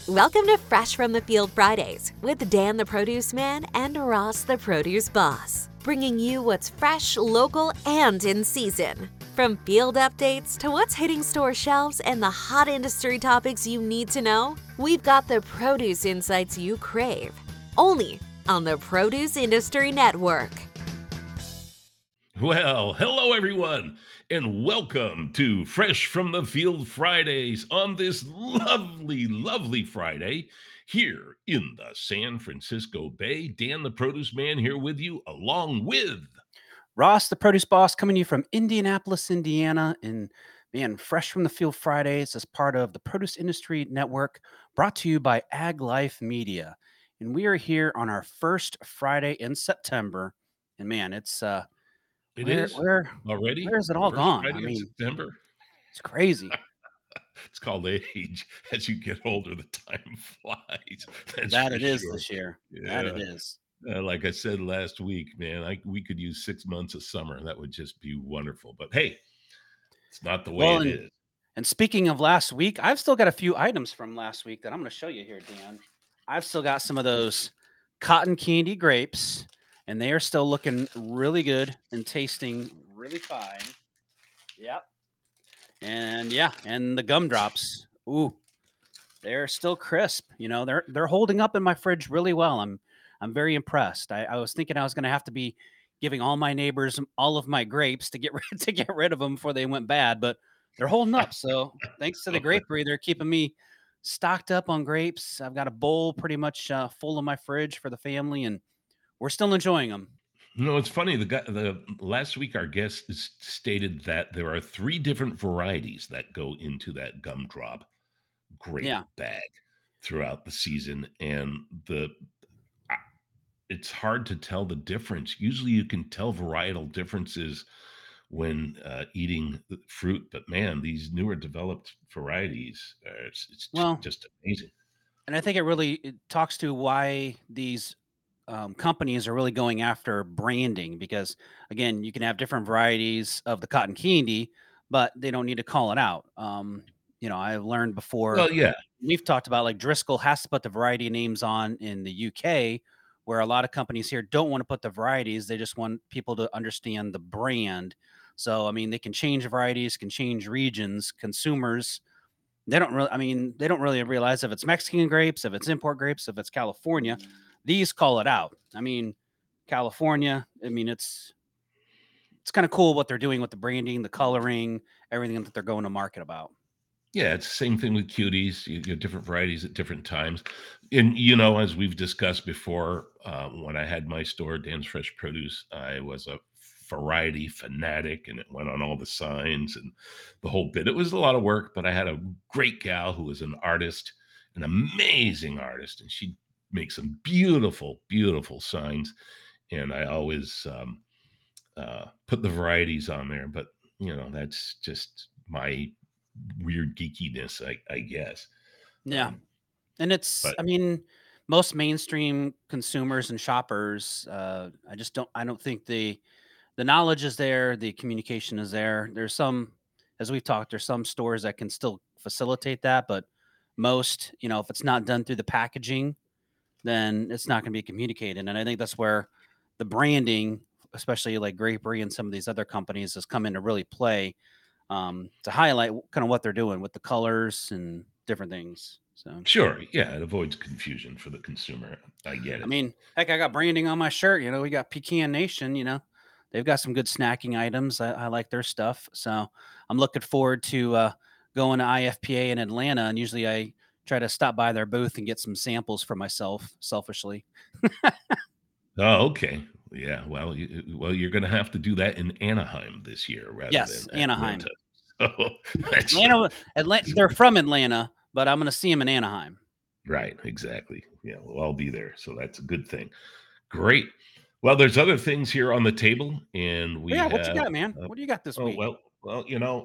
Welcome to Fresh from the Field Fridays with Dan the Produce Man and Ross the Produce Boss, bringing you what's fresh, local, and in season. From field updates to what's hitting store shelves and the hot industry topics you need to know, we've got the produce insights you crave. Only on the Produce Industry Network. Well, hello everyone, and welcome to Fresh from the Field Fridays on this lovely Friday here in the San Francisco Bay. Dan the Produce Man here with you, along with Ross, the produce boss, coming to you from Indianapolis, Indiana. And man, Fresh from the Field Fridays as part of the Produce Industry Network, brought to you by Ag Life Media. And we are here on our first Friday in September. And man, it's it where is where already where is it the all first gone? I Friday in mean, September. it's crazy. It's called age. As you get older, the time flies. That's That for it is sure. this year. That it Yeah. is. Like I said last week, man, we could use 6 months of summer. That would just be wonderful. But hey, it's not the way Well, it and is. and speaking of last week, I've still got a few items from last week that I'm going to show you here, Dan. I've still got some of those cotton candy grapes, and they are still looking really good and tasting really fine. Yep. And yeah, and the gumdrops. Ooh, they're still crisp. You know, they're holding up in my fridge really well. I'm very impressed. I was thinking I was going to have to be giving all my neighbors all of my grapes to get to get rid of them before they went bad, but they're holding up. So thanks to the grapery, they're keeping me stocked up on grapes. I've got a bowl pretty much full in my fridge for the family, and we're still enjoying them. No, it's funny. The last week, our guest stated that there are three different varieties that go into that gumdrop grape Yeah. bag throughout the season, and I- it's hard to tell the difference. Usually, you can tell varietal differences when eating the fruit, but man, these newer developed varieties, it's Well, just amazing. and I think it talks to why these companies are really going after branding because, again, you can have different varieties of the cotton candy, but they don't need to call it out. I've learned before Well, yeah, we've talked about like Driscoll has to put the variety names on in the UK, where a lot of companies here don't want to put the varieties. They just want people to understand the brand. So, I mean, they can change varieties, can change regions. Consumers they don't really realize if it's Mexican grapes, if it's import grapes, if it's California. These call it out. I mean, California, I mean, it's kind of cool what they're doing with the branding, the coloring, everything that they're going to market about. yeah, it's the same thing with cuties. You get different varieties at different times, and as we've discussed before, when I had my store, Dan's Fresh Produce, I was a variety fanatic, and it went on all the signs and the whole bit. It was a lot of work, but I had a great gal who was an artist, an amazing artist, and she makes some beautiful signs. And I always put the varieties on there, but that's just my weird geekiness, I guess. Yeah. Um, And it's, but I mean, most mainstream consumers and shoppers, I don't think the knowledge is there, the communication is there. There's some, as we've talked, there's some stores that can still facilitate that, but most, if it's not done through the packaging, then it's not going to be communicated. And I think that's where the branding, especially like Grapery and some of these other companies, has come into really play to highlight kind of what they're doing with the colors and different things. So, sure, yeah, it avoids confusion for the consumer. I get I it. mean, heck, I got branding on my shirt. We got Pecan Nation. They've got some good snacking items. I like their stuff. So I'm looking forward to going to IFPA in Atlanta. And usually I try to stop by their booth and get some samples for myself, selfishly. Oh, okay. Yeah, well, you're gonna have to do that in Anaheim this year rather Yes, than Anaheim. Atlanta. So, that's Atlanta. They're from Atlanta, but I'm going to see them in Anaheim. right, exactly. Yeah, we'll all be there, so that's a good thing. Great. Well, there's other things here on the table, and But we yeah, what you have, got, man? What do you got this oh, week? well,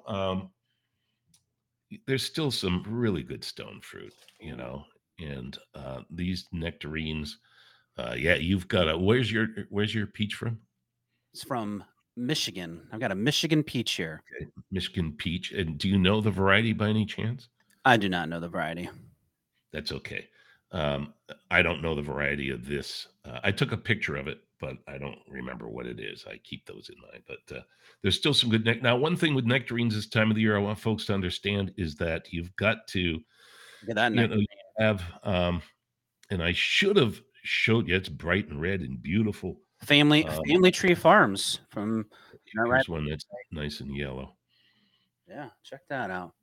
there's still some really good stone fruit, Ooh. and, these nectarines, yeah, you've got a where's your peach from? It's from Michigan. I've got a Michigan peach here. Michigan peach, and do you know the variety by any chance? I do not know the variety. That's okay. Um, I don't know the variety of this. I took a picture of it, but I don't remember what it is. I keep those in mind. But there's still some good Now, one thing with nectarines this time of the year, I want folks to understand is that you've got to, Look at that you neck. know, have, and I should have showed you. It's bright and red and beautiful. Family Tree Farms from right. Here's one that's nice and yellow. Yeah, check that out.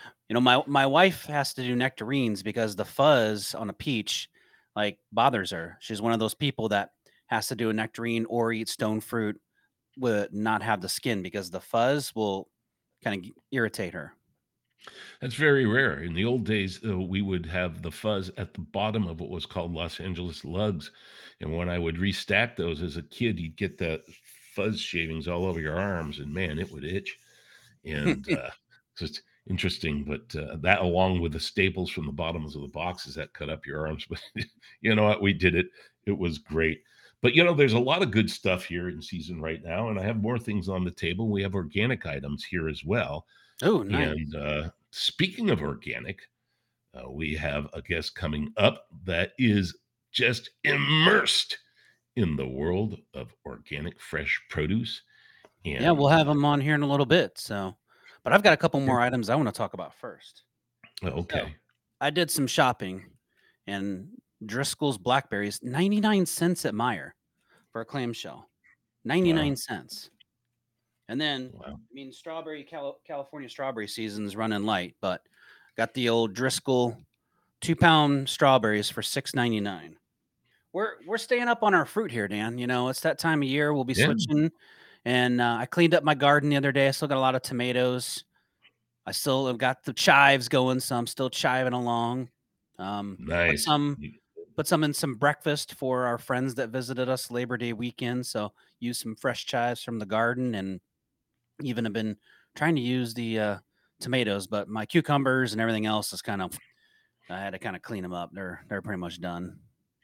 My wife has to do nectarines because the fuzz on a peach like bothers her. She's one of those people that has to do a nectarine or eat stone fruit with not have the skin because the fuzz will kind of irritate her. That's very rare. In the old days, we would have the fuzz at the bottom of what was called Los Angeles lugs. And when I would restack those as a kid, you'd get the fuzz shavings all over your arms, and man, it would itch. And just interesting. But that, along with the staples from the bottoms of the boxes that cut up your arms. But you know what? We did it. It was great. But there's a lot of good stuff here in season right now, and I have more things on the table. We have organic items here as well. Oh, nice. And speaking of organic, we have a guest coming up that is just immersed in the world of organic fresh produce. And Yeah, we'll have them on here in a little bit. So, but I've got a couple more items I want to talk about first. Okay. So, I did some shopping, and Driscoll's blackberries, 99 cents at Meijer for a clamshell. 99 cents. And then, Wow. I mean, California strawberry season's running light, but got the old Driscoll 2-pound strawberries for $6.99. We're staying up on our fruit here, Dan. It's that time of year. We'll be switching. And I cleaned up my garden the other day. I still got a lot of tomatoes. I still have got the chives going, so I'm still chiving along. Nice. Put some in some breakfast for our friends that visited us Labor Day weekend. So use some fresh chives from the garden, and even have been trying to use the tomatoes, but my cucumbers and everything else is I had to kind of clean them up. They're pretty much done.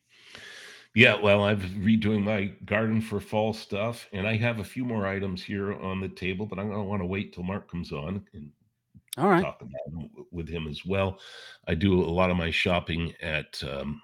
Yeah, well, I'm redoing my garden for fall stuff, and I have a few more items here on the table, but I'm going to want to wait till Mark comes on and All right. talk about them with him as well. I do a lot of my shopping at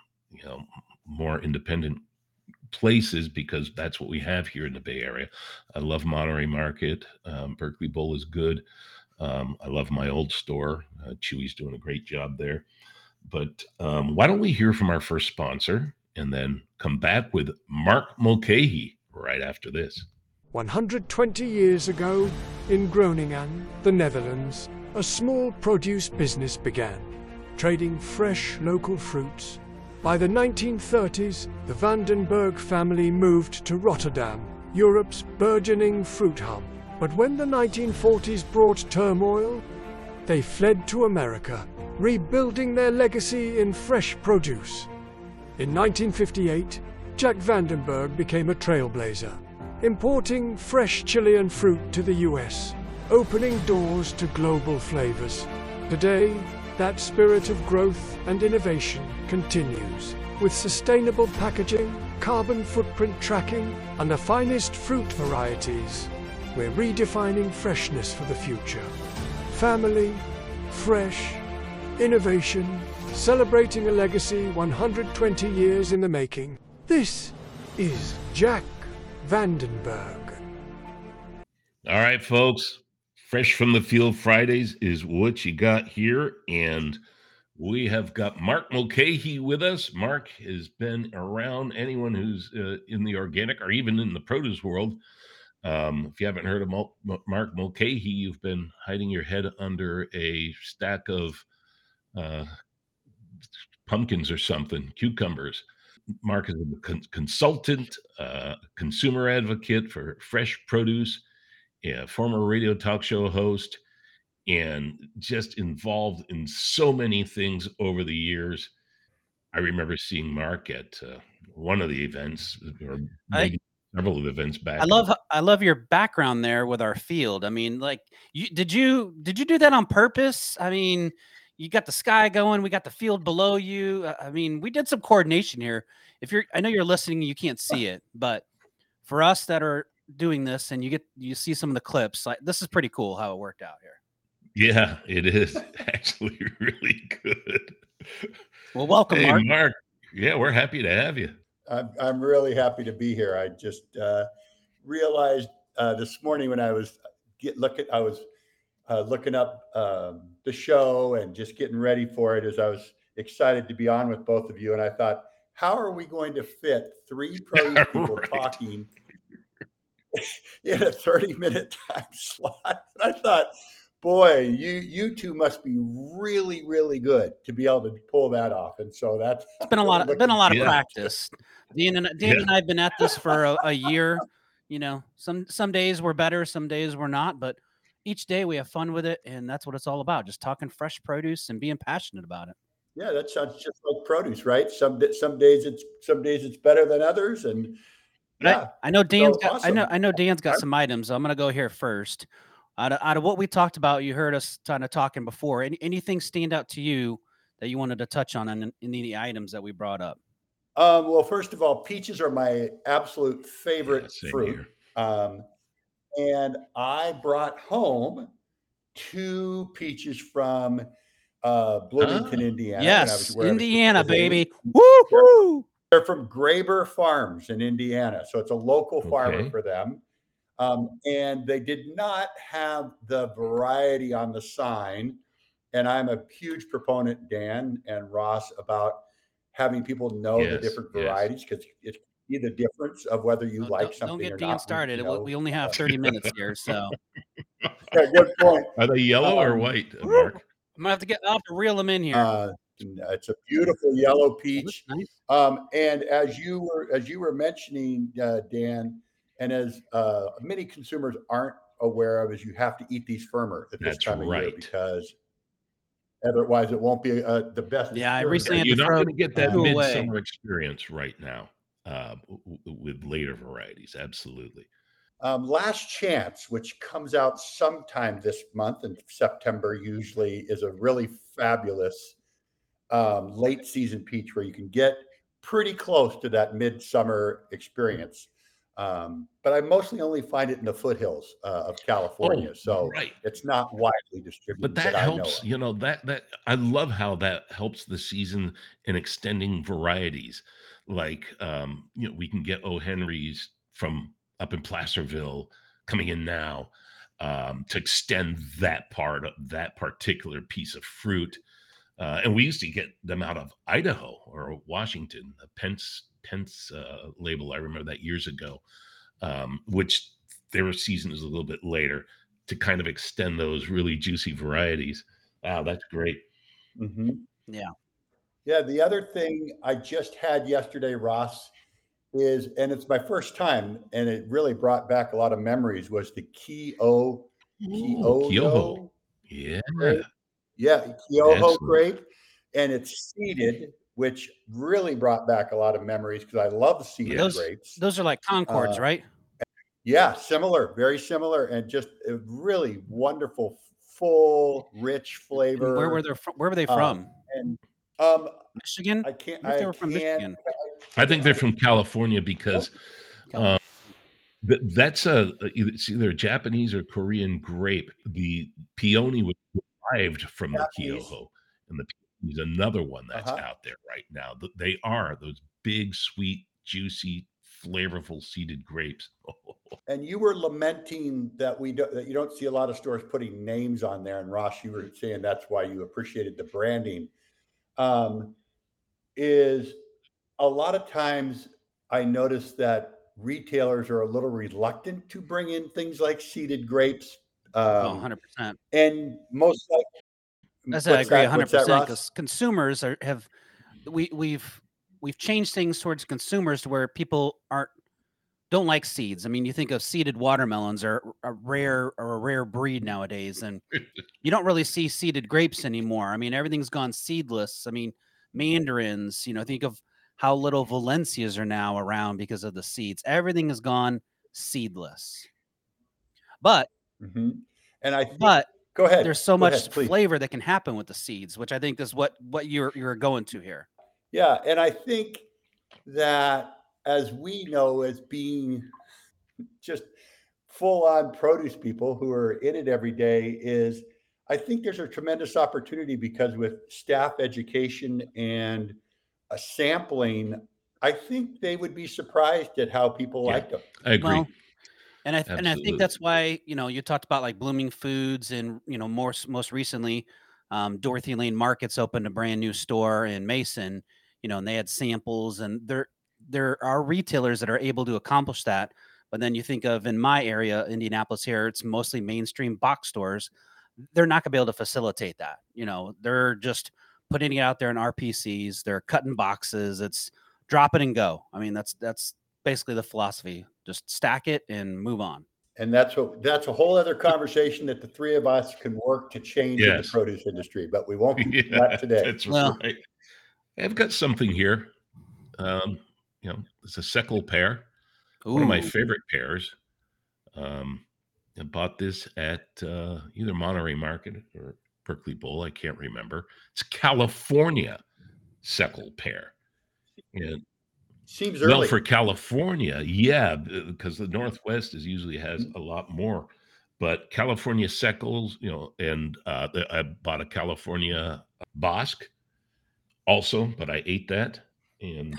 more independent places because that's what we have here in the Bay Area. I love Monterey Market. Berkeley Bowl is good. I love my old store. Chewy's doing a great job there. But why don't we hear from our first sponsor and then come back with Mark Mulcahy right after this. 120 years ago, in Groningen, the Netherlands, a small produce business began, trading fresh local fruits. By the 1930s, the Vandenberg family moved to Rotterdam, Europe's burgeoning fruit hub. But when the 1940s brought turmoil, they fled to America, rebuilding their legacy in fresh produce. In 1958, Jack Vandenberg became a trailblazer, importing fresh Chilean fruit to the US, opening doors to global flavors. Today, that spirit of growth and innovation continues, with sustainable packaging, carbon footprint tracking, and the finest fruit varieties. We're redefining freshness for the future. Family, fresh, innovation, celebrating a legacy 120 years in the making. This is Jack Vandenberg. All right, folks. Fresh from the Field Fridays is what you got here, and we have got Mark Mulcahy with us. Mark has been around anyone who's in the organic or even in the produce world. If you haven't heard of Mark Mulcahy, you've been hiding your head under a stack of pumpkins or something, cucumbers. Mark is a consultant, consumer advocate for fresh produce, former radio talk show host, and just involved in so many things over the years. I remember seeing Mark at one of the events, or maybe several of the events back. I love your background there with our field. I mean, like, did you do that on purpose? I mean, you got the sky going, we got the field below you. I mean, we did some coordination here. I know you're listening, you can't see it, but for us that are doing this and you see some of the clips, like, this is pretty cool how it worked out here. Yeah, it is actually really good. Well, welcome, Hey, Mark. Mark. Yeah, we're happy to have you. I'm really happy to be here. I just realized this morning when I was looking up the show and just getting ready for it, as I was excited to be on with both of you, and I thought, how are we going to fit three produce people Right. talking in a 30-minute time slot? And I thought, boy, you two must be really, really good to be able to pull that off. And so that's It's been a lot. Of Yeah. practice. Dan and I have been at this for a year. You know, some days we're better, some days we're not, but each day we have fun with it, and that's what it's all about. Just talking fresh produce and being passionate about it. Yeah, that sounds just like produce, right? Some days it's better than others, and yeah. I know Dan's So got. awesome. I know Dan's got some items. So I'm gonna go here first. Out of what we talked about, you heard us kind of talking before. Anything stand out to you that you wanted to touch on in the items that we brought up? Well, first of all, peaches are my absolute favorite same fruit. here. And I brought home 2 peaches from Bloomington, Indiana. Yes, where I was Indiana, visiting. baby. Woo-hoo! They're from Graber Farms in Indiana, so it's a local farmer Okay. for them. And they did not have the variety on the sign. And I'm a huge proponent, Dan and Ross, about having people know the Yes, different yes. varieties, because it's the difference of whether you like Don't something get or Dan not. started. We only have 30 minutes here, so Yeah, good point. Are they yellow or white, Mark? I'm gonna I'll have to reel them in here. It's a beautiful yellow Oh, that's peach. nice. And as you were mentioning, Dan, and as many consumers aren't aware of, is you have to eat these firmer at this That's time of year, right. because otherwise it won't be the best. Yeah, I experience. recently had You're to not throw going to get that two away. midsummer experience right now with later varieties. Absolutely. Last Chance, which comes out sometime this month in September, usually, is a really fabulous late season peach where you can get pretty close to that midsummer experience. But I mostly only find it in the foothills of California, so right. it's not widely distributed. But that I know helps, of. you know, that I love how that helps the season in extending varieties. Like, you know, we can get O. Henry's from up in Placerville coming in now to extend that particular piece of fruit. And we used to get them out of Idaho or Washington, the Pence label. I remember that years ago, which their season is a little bit later to kind of extend those really juicy varieties. Wow, that's great. Mm-hmm. Yeah. Yeah. The other thing I just had yesterday, Ross, is, and it's my first time, and it really brought back a lot of memories, was the Keoho. Keoho. Yeah. Grape. Yeah, Keoho Excellent. grape, and it's seeded, which really brought back a lot of memories because I love seeded grapes. Those are like Concords, right? Yeah, similar, very similar, and just a really wonderful, full, rich flavor. And where were they from? And Michigan? I can't. They were from Michigan. I think they're from California because that's it's either Japanese or Korean grape. The peony was derived from the Keoho, and the peony is another one that's out there right now. They are those big, sweet, juicy, flavorful seeded grapes. And you were lamenting that you don't see a lot of stores putting names on there. And Ross, you were saying that's why you appreciated the branding. Is a lot of times I notice that retailers are a little reluctant to bring in things like seeded grapes. 100%. And most like I agree 100% because consumers we've changed things towards consumers to where people don't like seeds. I mean, you think of seeded watermelons are a rare breed nowadays, and you don't really see seeded grapes anymore. I mean, everything's gone seedless. I mean, mandarins, you know, think of how little Valencias are now around because of the seeds. Everything has gone seedless. But and go ahead. There's so much flavor that can happen with the seeds, which I think is what you're going to here. Yeah, and I think that, as we know, as being just full-on produce people who are in it every day, is I think there's a tremendous opportunity because with staff education and a sampling, I think they would be surprised at how people Yeah, like them. I agree. Well, and I think Absolutely. that's why, you talked about like Blooming Foods and, most recently, Dorothy Lane Markets opened a brand new store in Mason, and they had samples, and there are retailers that are able to accomplish that. But then you think of in my area, Indianapolis here, it's mostly mainstream box stores. They're not gonna be able to facilitate that. They're just putting it out there in RPCs, they're cutting boxes, it's drop it and go. I mean, that's basically the philosophy. Just stack it and move on. And that's a whole other conversation that the three of us can work to change in the Yes. produce industry, but we won't do Yeah, that today. that's Well- right. I've got something here. It's a Seckel pear, one of my Ooh. favorite pears. I bought this at either Monterey Market or Berkeley Bowl. I can't remember. It's California Seckel pear. And Seems well, early. for California, yeah, because the Northwest usually has a lot more. But California Seckles, and I bought a California Bosque also, but I ate that. And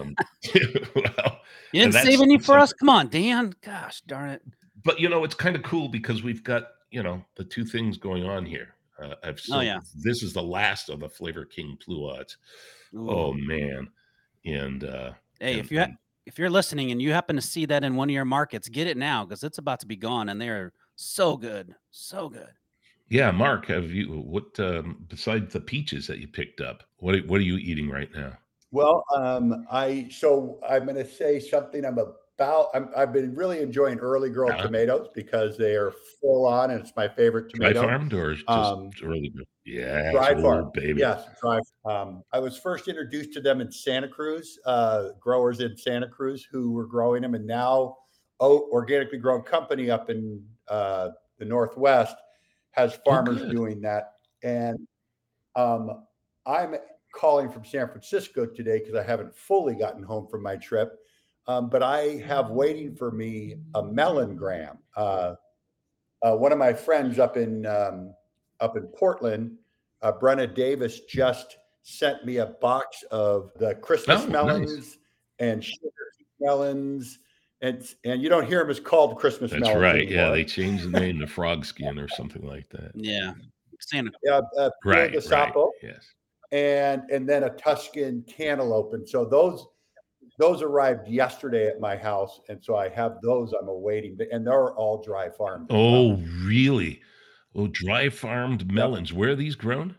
well, You didn't that's save any for some- us? Come on, Dan. Gosh darn it. but it's kind of cool because we've got the two things going on here. Yeah. This is the last of the Flavor King Pluots. Ooh. Oh man, and Hey, and- if you're listening and you happen to see that in one of your markets, get it now because it's about to be gone, and they're so good, so good. yeah, Mark, have you what besides the peaches that you picked up? What are you eating right now? Well, I'm going to say something I've been really enjoying early girl Uh-huh. tomatoes because they are full on and it's my favorite Dry tomato. farmed or just early? Yeah, Dry oh, farm, baby. yes, dry. I was first introduced to them in Santa Cruz, growers in Santa Cruz who were growing them, and now organically grown company up in the Northwest has farmers good. doing that. And I'm calling from San Francisco today because I haven't fully gotten home from my trip, but I have waiting for me a melon gram. One of my friends up in Portland, Brenna Davis, just sent me a box of the Christmas Oh, melons nice. and sugar melons, and you don't hear them as called Christmas That's melons right. Yeah, anymore. they changed the name to frog skin or something like that. Yeah, Santa. Yeah, Pure Right, de right. Sapo, Yes. and then a Tuscan cantaloupe, and so those arrived yesterday at my house, and so I have those I'm awaiting, and they're all dry farmed. as well. Oh, really? Oh, dry farmed melons. Where are these grown?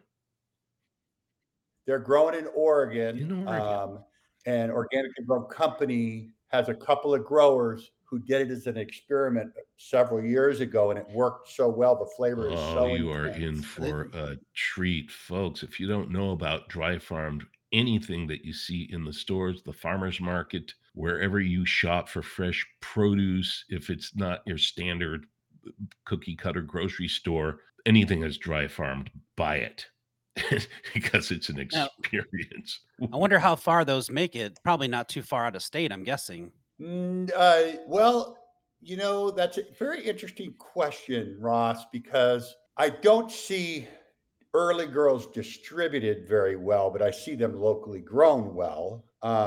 They're grown in Oregon. In Oregon. And Organically Grown Company has a couple of growers who did it as an experiment several years ago, and it worked so well. The flavor is Oh, so you are in intense. for a treat, folks. If you don't know about dry farmed, anything that you see in the stores, the farmers market, wherever you shop for fresh produce, if it's not your standard cookie cutter grocery store, anything that's dry farmed, buy it because it's an Now- experience. I wonder how far those make it. Probably not too far out of state, I'm guessing. Well, that's a very interesting question, Ross, because I don't see early girls distributed very well, but I see them locally grown well.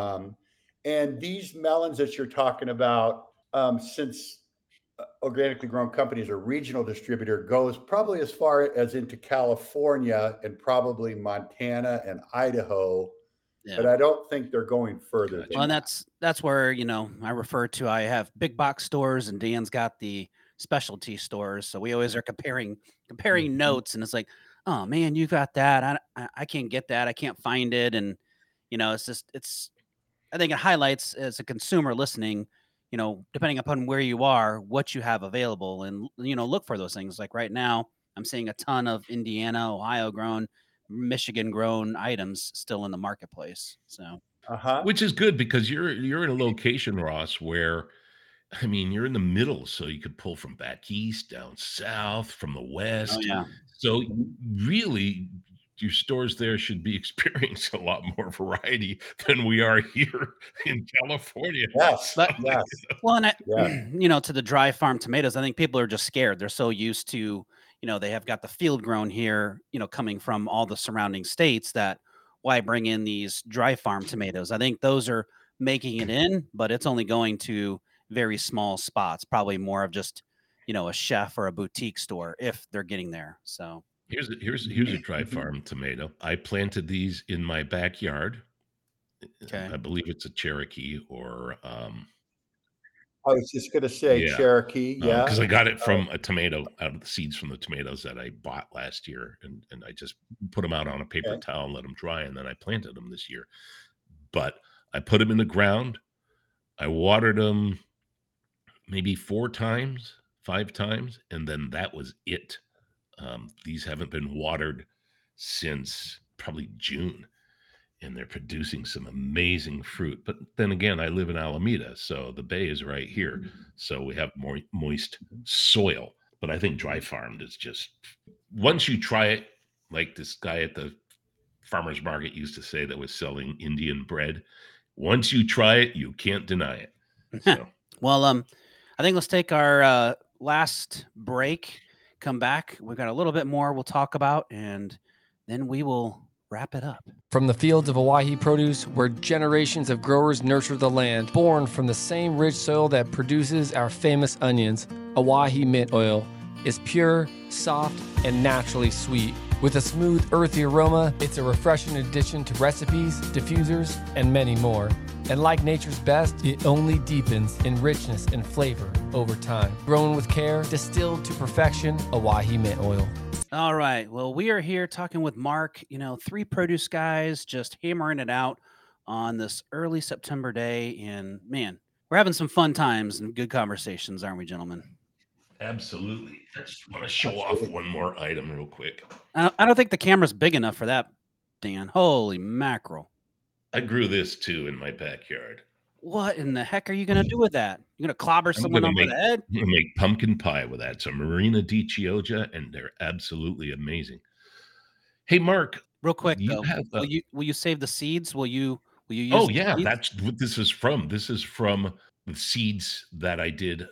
And these melons that you're talking about, since Organically Grown Company is a regional distributor, goes probably as far as into California and probably Montana and Idaho, but Yeah. I don't think they're going further. Gotcha. than Well, and that. that's where I refer to. I have big box stores, and Dan's got the specialty stores. So we always are comparing Mhm. notes, and it's like, oh man, you got that. I can't get that. I can't find it, and it's. I think it highlights as a consumer listening, depending upon where you are, what you have available, and look for those things. Like right now, I'm seeing a ton of Indiana, Ohio grown, Michigan grown items still in the marketplace. So. Uh-huh. Which is good because you're in a location, Ross, where I mean you're in the middle, so you could pull from back east, down south, from the west. Oh yeah. So really, your stores there should be experiencing a lot more variety than we are here in California. Yes. But- Yes. Well, and Yeah. to the dry farm tomatoes, I think people are just scared. They're so used to, they have got the field grown here, coming from all the surrounding states, that why bring in these dry farm tomatoes? I think those are making it in, but it's only going to very small spots, probably more of just, a chef or a boutique store if they're getting there. So, Here's a dry farm tomato. I planted these in my backyard. okay. I believe it's a Cherokee or I was just going to say yeah, Cherokee. because Yeah. I got it from a tomato out of the seeds from the tomatoes that I bought last year, and I just put them out on a paper Okay. towel and let them dry, and then I planted them this year. But I put them in the ground. I watered them maybe 4 times, 5 times, and then that was it. These haven't been watered since probably June, and they're producing some amazing fruit. But then again, I live in Alameda, so the bay is right here. So we have more moist soil. But I think dry farmed is just, once you try it, like this guy at the farmer's market used to say that was selling Indian bread, once you try it, you can't deny it. So Well, I think let's take our last break. Come back. We've got a little bit more we'll talk about, and then we will wrap it up. From the fields of Owyhee Produce, where generations of growers nurture the land, born from the same rich soil that produces our famous onions, Owyhee Mint Oil is pure, soft, and naturally sweet. With a smooth, earthy aroma, it's a refreshing addition to recipes, diffusers, and many more. And like nature's best, it only deepens in richness and flavor over time. Grown with care, distilled to perfection, Owyhee Mint Oil. All right. Well, we are here talking with Mark, 3 produce guys just hammering it out on this early September day. And man, we're having some fun times and good conversations, aren't we, gentlemen? absolutely. I just want to show off one more item real quick. I don't think the camera's big enough for that, Dan. Holy mackerel. I grew this too in my backyard. What in the heck are you going to do with that? You're going to clobber someone gonna over the head? I'm gonna make pumpkin pie with that. So Marina di Chioggia, and they're absolutely amazing. Hey, Mark, Real quick, you though, have will you save the seeds? Will you use oh the yeah, seeds? that's what this is from. This is from the seeds that I did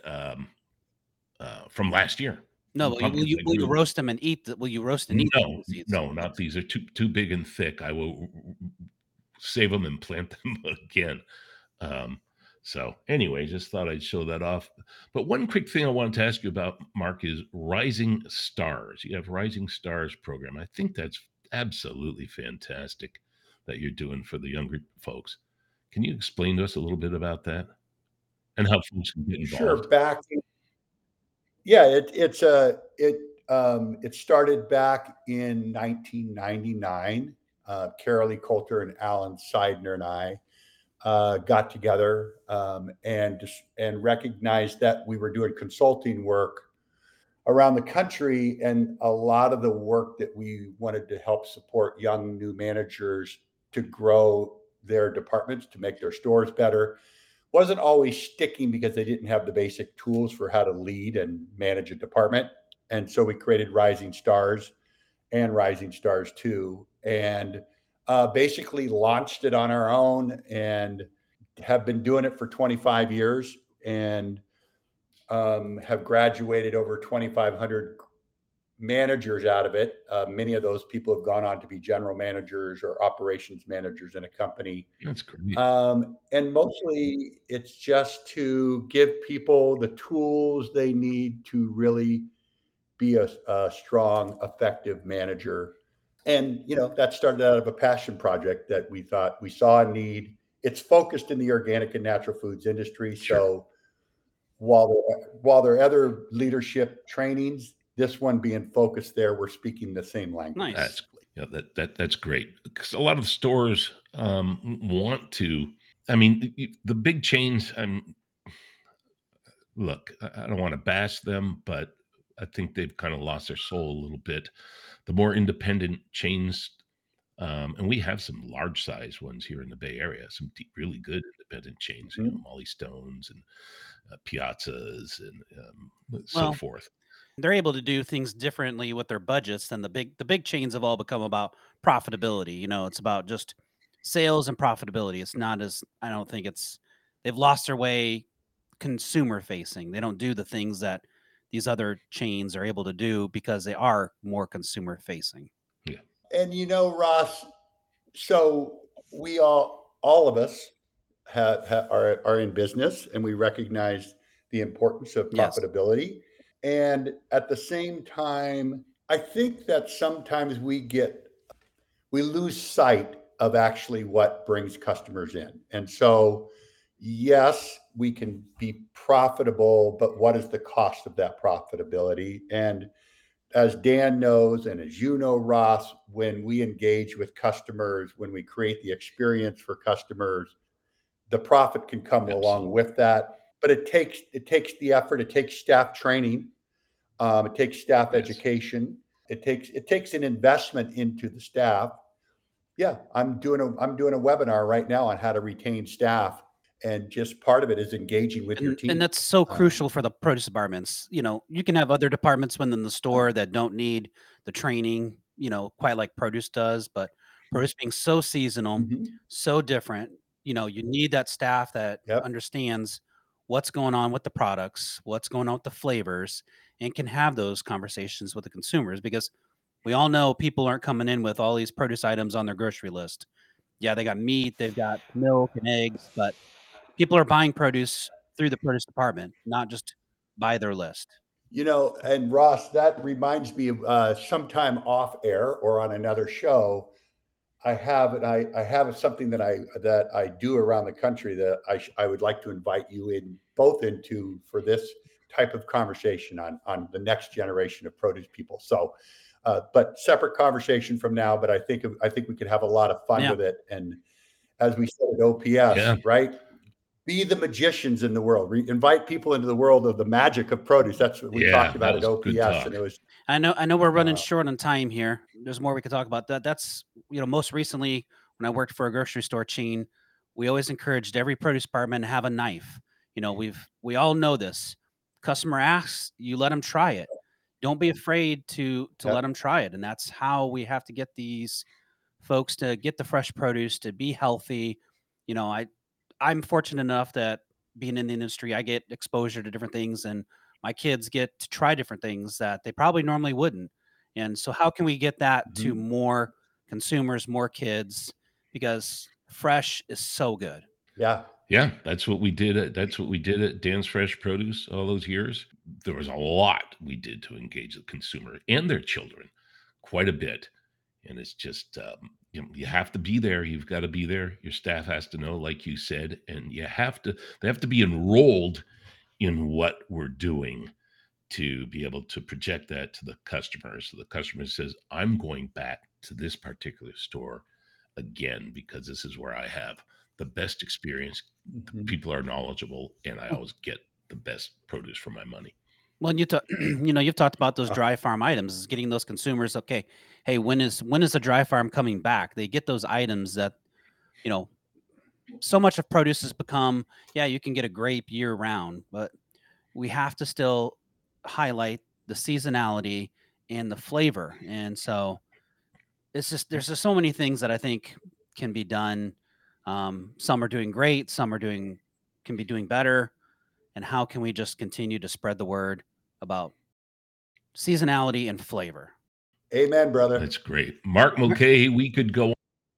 from last year. No, The will pumpkins I you grew. roast them and eat will you roast and eat the No, seeds? no, not these. Are too big and thick. I will save them and plant them again. So anyway, just thought I'd show that off. But one quick thing I wanted to ask you about, Mark, is Rising Stars. You have Rising Stars program. I think that's absolutely fantastic that you're doing for the younger folks. Can you explain to us a little bit about that and how folks can get Sure. involved? Yeah, it started back in 1999. Carolee Coulter and Alan Seidner and I got together and recognized that we were doing consulting work around the country, and a lot of the work that we wanted to help support young new managers to grow their departments, to make their stores better, wasn't always sticking because they didn't have the basic tools for how to lead and manage a department. And so we created Rising Stars and Rising Stars 2, and basically launched it on our own and have been doing it for 25 years and have graduated over 2,500 managers out of it. Many of those people have gone on to be general managers or operations managers in a company. That's great. And mostly it's just to give people the tools they need to really be a strong, effective manager. And, that started out of a passion project that we thought we saw a need. It's focused in the organic and natural foods industry. Sure. So while there are other leadership trainings, this one being focused there, we're speaking the same language. Nice. That's great, because a lot of stores want to. I mean, the big chains. Look, I don't want to bash them, but I think they've kind of lost their soul a little bit. The more independent chains, and we have some large size ones here in the Bay Area, some really good independent chains, Molly Stones and Piazzas and so Well, forth. they're able to do things differently with their budgets than the big chains have all become about profitability. It's about just sales and profitability. It's not as I don't think they've lost their way consumer facing. They don't do the things that these other chains are able to do because they are more consumer facing. And Ross, so we all of us are in business, and we recognize the importance of Yes. profitability. And at the same time, I think that sometimes we lose sight of actually what brings customers in. And so, yes, we can be profitable, but what is the cost of that profitability? And as Dan knows, and as you know, Ross, when we engage with customers, when we create the experience for customers, the profit can come along with that. But it takes the effort. It takes staff training. It takes staff education. It takes an investment into the staff. Yeah, I'm doing a webinar right now on how to retain staff, and just part of it is engaging with your team. And that's so crucial for the produce departments. You can have other departments within the store that don't need the training, quite like produce does, but produce being so seasonal, so different, you need that staff that understands what's going on with the products, what's going on with the flavors, and can have those conversations with the consumers, because we all know people aren't coming in with all these produce items on their grocery list. Yeah, they got meat, they've got milk and eggs, but people are buying produce through the produce department, not just by their list. And Ross, that reminds me of sometime off air or on another show. I have something that I do around the country that I would like to invite you into for this type of conversation on the next generation of produce people. So, but separate conversation from now. But I think we could have a lot of fun with it. And as we said at OPS, right? Be the magicians in the world. Invite people into the world of the magic of produce. That's what we talked about at OPS. And it was. I know we're running short on time here. There's more we could talk about. That's most recently when I worked for a grocery store chain, we always encouraged every produce department to have a knife. We all know this. Customer asks, you let them try it. Don't be afraid to let them try it. And that's how we have to get these folks to get the fresh produce, to be healthy. I'm fortunate enough that being in the industry, I get exposure to different things, and my kids get to try different things that they probably normally wouldn't. And so how can we get that to more consumers, more kids? Because fresh is so good. Yeah. Yeah, that's what we did at Dan's Fresh Produce all those years. There was a lot we did to engage the consumer and their children, quite a bit. And it's just, you have to be there. You've got to be there. Your staff has to know, like you said, and they have to be enrolled in what we're doing to be able to project that to the customer. So the customer says, I'm going back to this particular store again, because this is where I have the best experience. People are knowledgeable, and I always get the best produce for my money. Well, you've talked about those dry farm items, is getting those consumers. Okay, hey, when is the dry farm coming back? They get those items that, so much of produce has become, you can get a grape year round, but we have to still highlight the seasonality and the flavor. And so there's just so many things that I think can be done. Some are doing great, some can be doing better. And how can we just continue to spread the word about seasonality and flavor? Amen, brother. That's great. Mark Mulcahy, we could go on,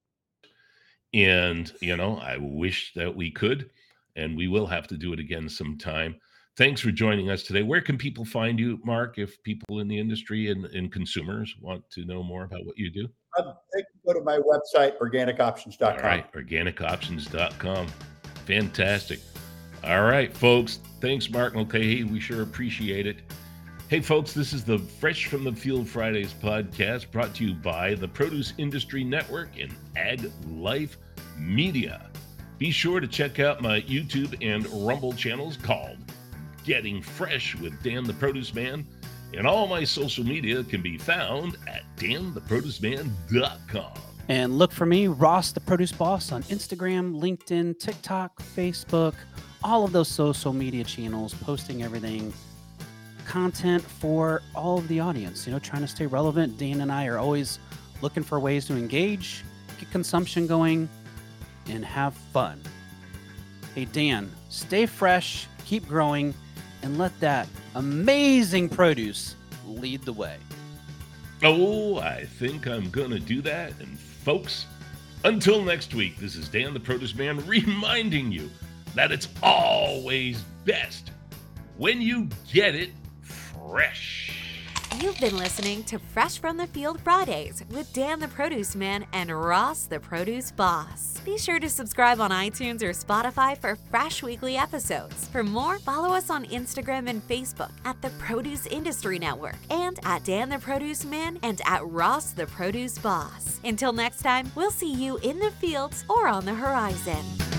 and I wish that we could, and we will have to do it again sometime. Thanks for joining us today. Where can people find you, Mark, if people in the industry and consumers want to know more about what you do? They can go to my website, organicoptions.com. All right, organicoptions.com. Fantastic. All right, folks. Thanks, Mark Mulcahy. We sure appreciate it. Hey, folks, this is the Fresh from the Field Fridays podcast, brought to you by the Produce Industry Network and Ag Life Media. Be sure to check out my YouTube and Rumble channels called Getting Fresh with Dan the Produce Man, and all my social media can be found at dantheproduceman.com. And look for me, Ross the Produce Boss, on Instagram, LinkedIn, TikTok, Facebook, all of those social media channels, posting everything, content for all of the audience, trying to stay relevant. Dan and I are always looking for ways to engage, get consumption going, and have fun. Hey, Dan, stay fresh, keep growing, and let that amazing produce lead the way. Oh, I think I'm gonna do that. And folks, until next week, this is Dan the Produce Man reminding you that it's always best when you get it fresh. You've been listening to Fresh from the Field Fridays with Dan the Produce Man and Ross the Produce Boss. Be sure to subscribe on iTunes or Spotify for fresh weekly episodes. For more, follow us on Instagram and Facebook at the Produce Industry Network and at Dan the Produce Man and at Ross the Produce Boss. Until next time, we'll see you in the fields or on the horizon.